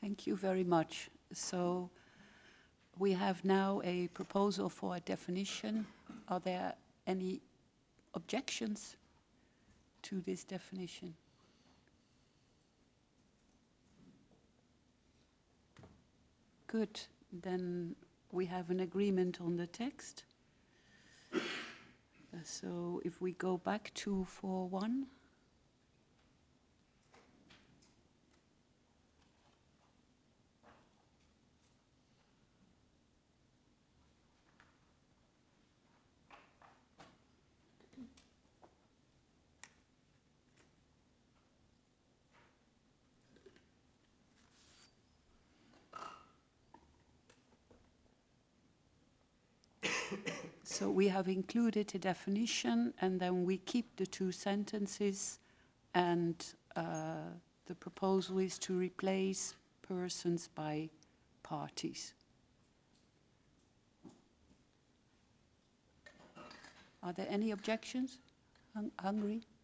Thank you very much. So we have now a proposal for a definition. Are there any objections to this definition? Good. Then we have an agreement on the text. So if we go back to 4.1. So we have included a definition, and then we keep the two sentences, and the proposal is to replace persons by parties. Are there any objections? Hungary?